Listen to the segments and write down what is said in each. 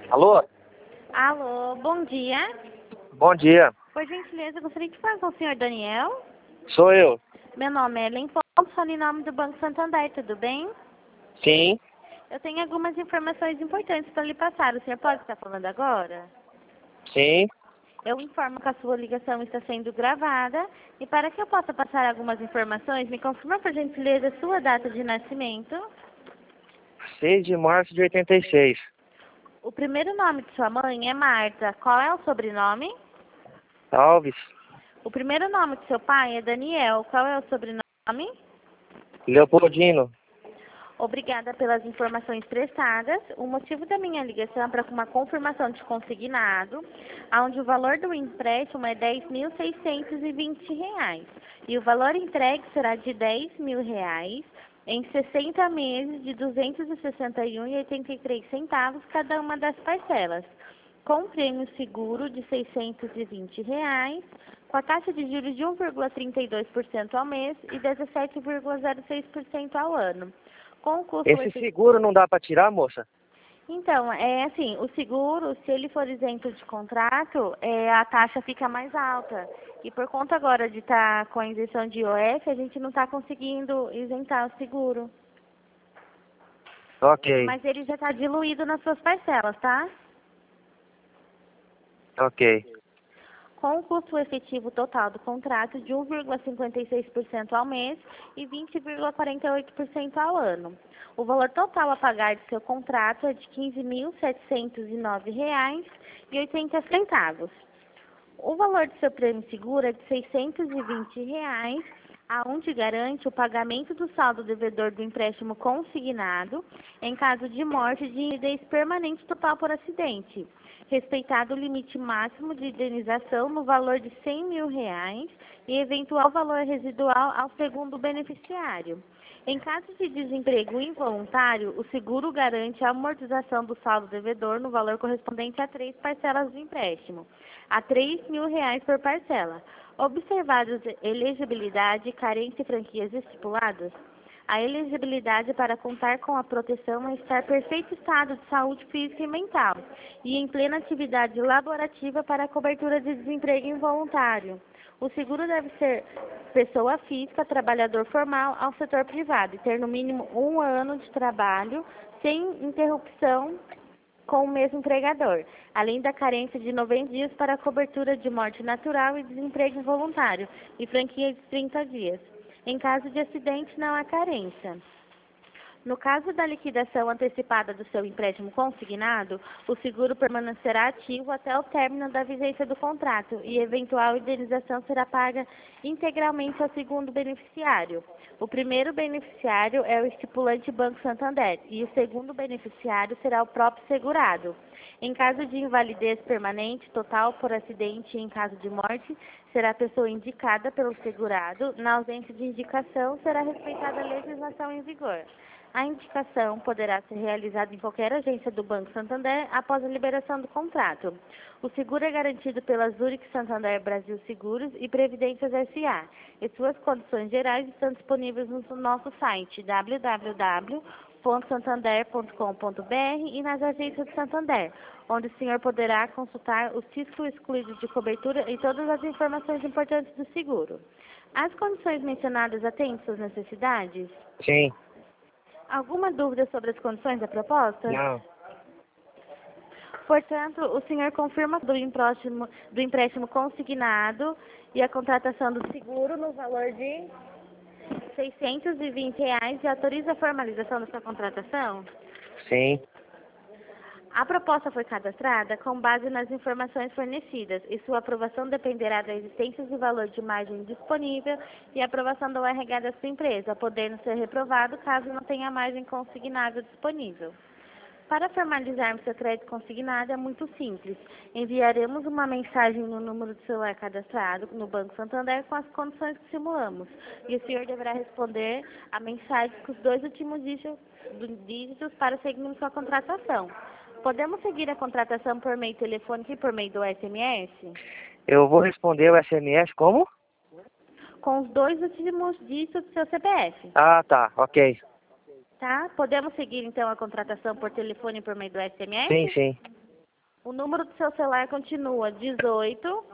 Alô? Alô, bom dia. Bom dia. Por gentileza, eu gostaria de falar com o senhor Daniel. Sou eu. Meu nome é Ellen Thompson, em nome do Banco Santander, tudo bem? Sim. Eu tenho algumas informações importantes para lhe passar. O senhor pode estar falando agora? Sim. Eu informo que a sua ligação está sendo gravada e para que eu possa passar algumas informações, me confirma por gentileza a sua data de nascimento, 6 de março de 86. o primeiro nome de sua mãe é Marta, qual é o sobrenome? Alves. O primeiro nome de seu pai é Daniel, qual é o sobrenome? Leopoldino. Obrigada pelas informações prestadas. O motivo da minha ligação é para uma confirmação de consignado, onde o valor do empréstimo é R$ 10.620 e o valor entregue será de R$ 10.000 em 60 meses de R$ 261,83 cada uma das parcelas, com prêmio seguro de R$ 620, com a taxa de juros de 1,32% ao mês e 17,06% ao ano. Com o custo Esse seguro não dá para tirar, moça? Então, é assim, o seguro, se ele for isento de contrato, a taxa fica mais alta. E por conta agora de estar com a isenção de IOF, a gente não está conseguindo isentar o seguro. Ok. Mas ele já está diluído nas suas parcelas, tá? Ok. Com o custo efetivo total do contrato de 1,56% ao mês e 20,48% ao ano. O valor total a pagar de seu contrato é de R$ 15.709,80. O valor do seu prêmio seguro é de R$ 620, aonde garante o pagamento do saldo devedor do empréstimo consignado em caso de morte de invalidez permanente total por acidente, respeitado o limite máximo de indenização no valor de R$ 100.000 e eventual valor residual ao segundo beneficiário. Em caso de desemprego involuntário, o seguro garante a amortização do saldo devedor no valor correspondente a 3 parcelas do empréstimo, a R$ 3.000 por parcela. Observados elegibilidade, carência e franquias estipuladas, a elegibilidade para contar com a proteção é estar em perfeito estado de saúde física e mental e em plena atividade laborativa para a cobertura de desemprego involuntário. O seguro deve ser pessoa física, trabalhador formal ao setor privado e ter no mínimo 1 ano de trabalho sem interrupção com o mesmo empregador, além da carência de 90 dias para a cobertura de morte natural e desemprego involuntário e franquia de 30 dias. Em caso de acidente, não há carência. No caso da liquidação antecipada do seu empréstimo consignado, o seguro permanecerá ativo até o término da vigência do contrato e eventual indenização será paga integralmente ao segundo beneficiário. O primeiro beneficiário é o estipulante Banco Santander e o segundo beneficiário será o próprio segurado. Em caso de invalidez permanente, total por acidente e em caso de morte, será a pessoa indicada pelo segurado. Na ausência de indicação, será respeitada a legislação em vigor. A indicação poderá ser realizada em qualquer agência do Banco Santander após a liberação do contrato. O seguro é garantido pela Zurich Santander Brasil Seguros e Previdências S.A. e suas condições gerais estão disponíveis no nosso site www.santander.com.br e nas agências de Santander, onde o senhor poderá consultar os títulos excluídos de cobertura e todas as informações importantes do seguro. As condições mencionadas atendem suas necessidades? Sim. Alguma dúvida sobre as condições da proposta? Não. Portanto, o senhor confirma do empréstimo consignado e a contratação do seguro no valor de R$ 620 e autoriza a formalização da sua contratação? Sim. A proposta foi cadastrada com base nas informações fornecidas e sua aprovação dependerá da existência de valor de margem disponível e aprovação do RH da sua empresa, podendo ser reprovado caso não tenha margem consignada disponível. Para formalizarmos seu crédito consignado é muito simples. Enviaremos uma mensagem no número de celular cadastrado no Banco Santander com as condições que simulamos. E o senhor deverá responder a mensagem com os 2 últimos dígitos para seguirmos sua contratação. Podemos seguir a contratação por meio telefônico e por meio do SMS? Eu vou responder o SMS como? Com os 2 últimos dígitos do seu CPF. Ah, tá. Ok. Tá? Podemos seguir, então, a contratação por telefone e por meio do Sim, SMS? sim. O número do seu celular continua 18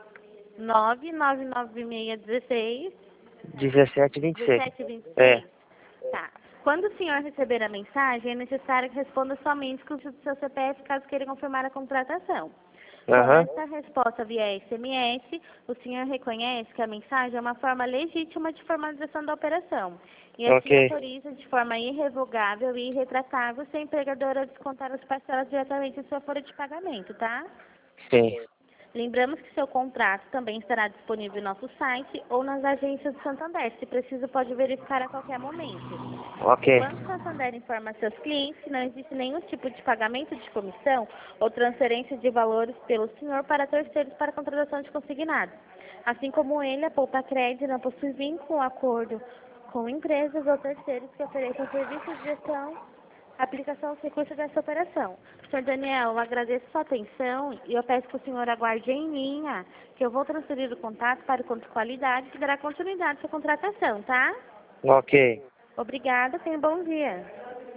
9999616 1726. 1726? É. Tá. Quando o senhor receber a mensagem, é necessário que responda somente com o seu CPF caso queira confirmar a contratação. Com Aham. essa resposta via SMS, o senhor reconhece que a mensagem é uma forma legítima de formalização da operação e assim Ok. autoriza de forma irrevogável e irretratável se a empregadora descontar as parcelas diretamente em sua folha de pagamento, tá? Sim. Lembramos que seu contrato também estará disponível em nosso site ou nas agências do Santander. Se preciso, pode verificar a qualquer momento. Ok. O Banco Santander informa a seus clientes que não existe nenhum tipo de pagamento de comissão ou transferência de valores pelo senhor para terceiros para contratação de consignado. Assim como ele, a Poupa Crédito não possui vínculo ou acordo com empresas ou terceiros que ofereçam serviços de gestão, aplicação aos recursos dessa operação. Senhor Daniel, eu agradeço sua atenção e eu peço que o senhor aguarde em linha, que eu vou transferir o contato para o Conto Qualidade, que dará continuidade à sua contratação, tá? Ok. Obrigada, tenha um bom dia.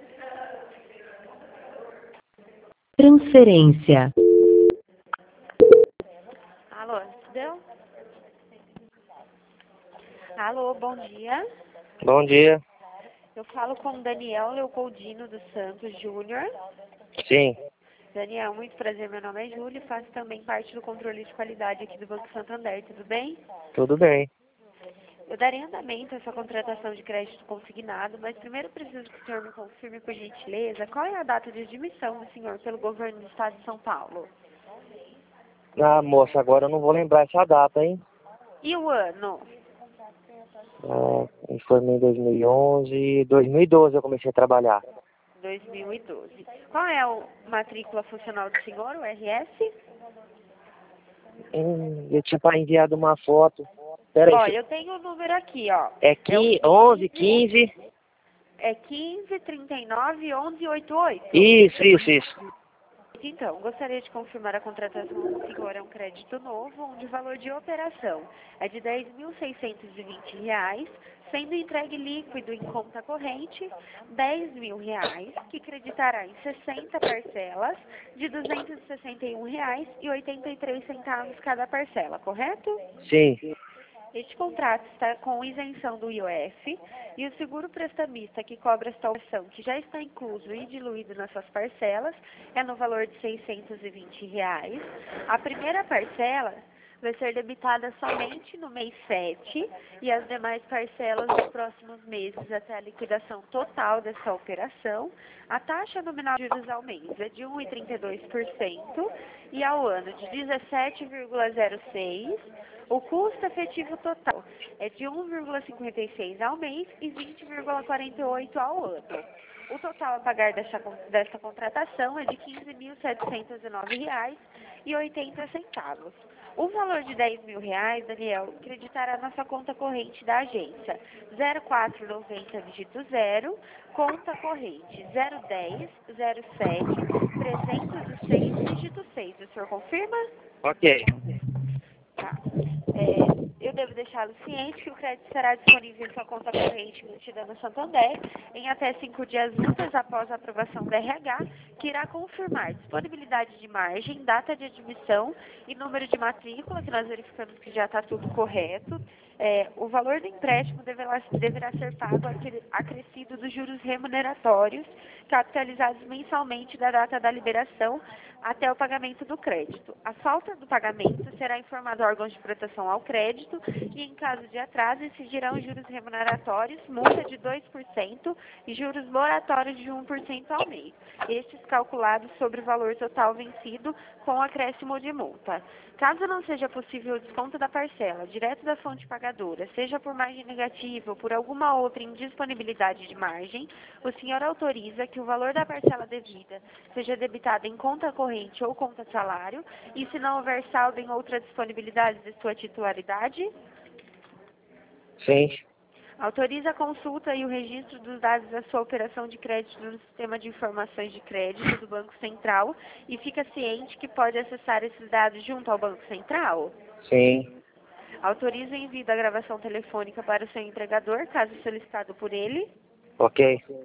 Transferência. Alô, deu? Alô, bom dia. Bom dia. Eu falo com Daniel Leopoldino dos Santos Júnior. Sim. Daniel, muito prazer, meu nome é Júlia e faço também parte do controle de qualidade aqui do Banco Santander, tudo bem? Tudo bem. Eu darei andamento a sua contratação de crédito consignado, mas primeiro preciso que o senhor me confirme, por gentileza, qual é a data de admissão do senhor pelo governo do estado de São Paulo? Ah, moça, agora eu não vou lembrar essa data, hein? E o ano? Eu formei em 2011. 2012 eu comecei a trabalhar. 2012. Qual é a matrícula funcional do senhor, o RS? Eu tinha enviado uma foto. Pera aí. Olha, eu tenho o número aqui, ó. É É o 11, 15. É 15 39 11 88. Isso. Então, gostaria de confirmar a contratação do senhor é um crédito novo, onde o valor de operação é de R$ 10.620, sendo entregue líquido em conta corrente R$ 10.000, que creditará em 60 parcelas de R$ 261,83 cada parcela, correto? Sim. Este contrato está com isenção do IOF e o seguro prestamista que cobra esta opção, que já está incluso e diluído nas suas parcelas, é no valor de R$ 620. A primeira parcela vai ser debitada somente no mês 7 e as demais parcelas dos próximos meses até a liquidação total dessa operação. A taxa nominal de juros ao mês é de 1,32% e ao ano de 17,06%. O custo efetivo total é de 1,56 ao mês e 20,48 ao ano. O total a pagar desta contratação é de R$ 15.709,80. O valor de R$ 10.000, Daniel, creditará na sua conta corrente da agência 0490 dígito 0, conta corrente 010 07 306 dígito 6. O senhor confirma? Ok. Tá. Eu devo deixá-lo ciente que o crédito será disponível em sua conta corrente emitida no Santander em até 5 dias úteis após a aprovação do RH, que irá confirmar disponibilidade de margem, data de admissão e número de matrícula, que nós verificamos que já está tudo correto. O valor do empréstimo deverá ser pago acrescido dos juros remuneratórios, capitalizados mensalmente da data da liberação até o pagamento do crédito. A falta do pagamento será informado ao órgão de proteção ao crédito e, em caso de atraso, incidirão juros remuneratórios, multa de 2% e juros moratórios de 1% ao mês, estes calculados sobre o valor total vencido com acréscimo de multa. Caso não seja possível o desconto da parcela direto da fonte pagadora, seja por margem negativa ou por alguma outra indisponibilidade de margem, o senhor autoriza que o valor da parcela devida seja debitado em conta corrente ou conta salário e, se não houver saldo em outra disponibilidade de sua titularidade, Sim. autoriza a consulta e o registro dos dados da sua operação de crédito no Sistema de Informações de Crédito do Banco Central e fica ciente que pode acessar esses dados junto ao Banco Central? Sim. Autoriza o envio da gravação telefônica para o seu empregador, caso solicitado por ele? Ok.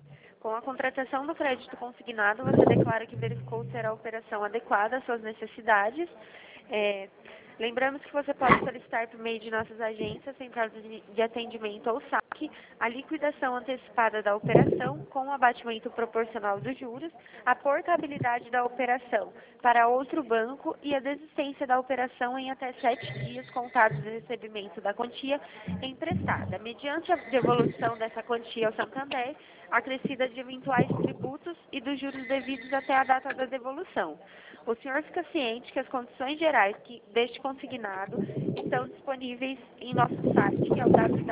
Com a contratação do crédito consignado, você declara que verificou ser a operação adequada às suas necessidades. Lembramos que você pode solicitar por meio de nossas agências, centrais de atendimento ou saque, a liquidação antecipada da operação com o abatimento proporcional dos juros, a portabilidade da operação para outro banco e a desistência da operação em até 7 dias contados do recebimento da quantia emprestada, mediante a devolução dessa quantia ao Santander, acrescida de eventuais tributos e dos juros devidos até a data da devolução. O senhor fica ciente que as condições gerais deste consignado estão disponíveis em nosso site, que é o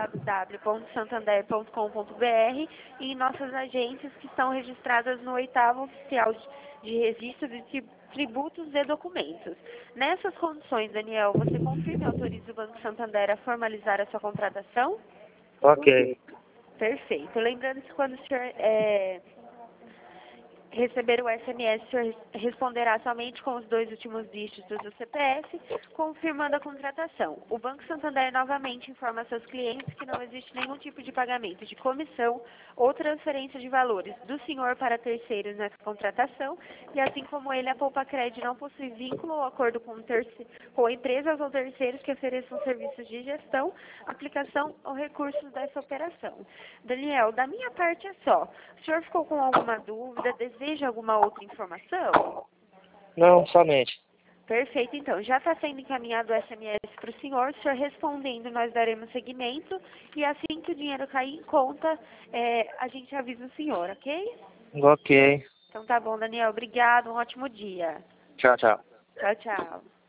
www.santander.com.br, e em nossas agências que estão registradas no 8º Oficial de Registro de Tributos e Documentos. Nessas condições, Daniel, você confirma e autoriza o Banco Santander a formalizar a sua contratação? Ok. Perfeito. Lembrando que quando o senhor receber o SMS, o senhor responderá somente com os 2 últimos dígitos do CPF, confirmando a contratação. O Banco Santander novamente informa a seus clientes que não existe nenhum tipo de pagamento de comissão ou transferência de valores do senhor para terceiros nessa contratação, e assim como ele, a Poupa-Cred não possui vínculo ou acordo com empresas ou terceiros que ofereçam serviços de gestão, aplicação ou recursos dessa operação. Daniel, da minha parte é só. O senhor ficou com alguma dúvida? Deseja alguma outra informação? Não, somente. Perfeito, então. Já está sendo encaminhado o SMS para o senhor respondendo, nós daremos seguimento, e assim que o dinheiro cair em conta, a gente avisa o senhor, ok? Ok. Então tá bom, Daniel. Obrigado, um ótimo dia. Tchau, tchau. Tchau, tchau.